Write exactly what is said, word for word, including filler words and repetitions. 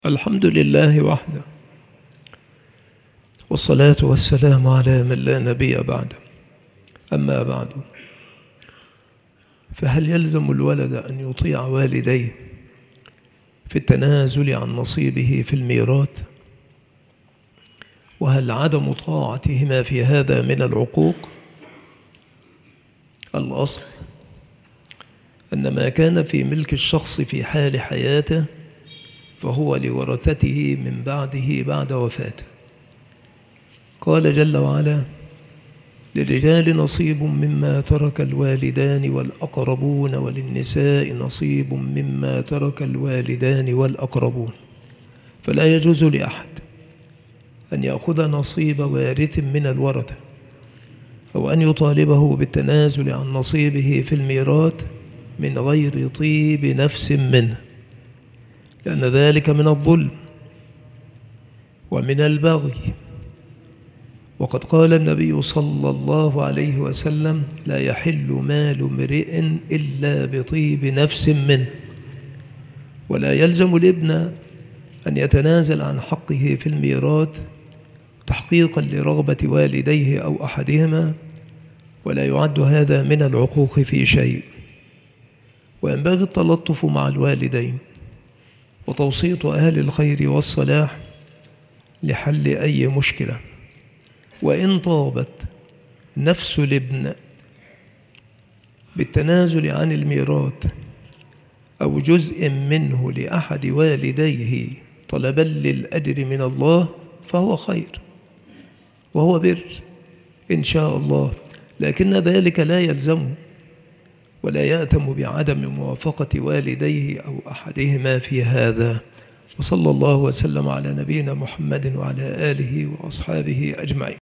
الحمد لله وحده، والصلاة والسلام على من لا نبي بعده. أما بعد، فهل يلزم الولد أن يطيع والديه في التنازل عن نصيبه في الميراث؟ وهل عدم طاعتهما في هذا من العقوق؟ الأصل أن ما كان في ملك الشخص في حال حياته فهو لورثته من بعده بعد وفاته. قال جل وعلا: للرجال نصيب مما ترك الوالدان والأقربون وللنساء نصيب مما ترك الوالدان والأقربون. فلا يجوز لأحد أن يأخذ نصيب وارث من الورثة أو أن يطالبه بالتنازل عن نصيبه في الميراث من غير طيب نفس منه، لأن ذلك من الظلم ومن البغي. وقد قال النبي صلى الله عليه وسلم: لا يحل مال امرئ إلا بطيب نفس منه. ولا يلزم الابن أن يتنازل عن حقه في الميراث تحقيقا لرغبة والديه أو أحدهما، ولا يعد هذا من العقوق في شيء. وينبغي التلطف مع الوالدين وتوسيط أهل الخير والصلاح لحل أي مشكلة. وإن طابت نفس الابن بالتنازل عن الميراث أو جزء منه لأحد والديه طلبا للأجر من الله فهو خير وهو بر إن شاء الله، لكن ذلك لا يلزمه ولا يأتم بعدم موافقة والديه أو أحدهما في هذا. وصلى الله وسلم على نبينا محمد وعلى آله وأصحابه أجمعين.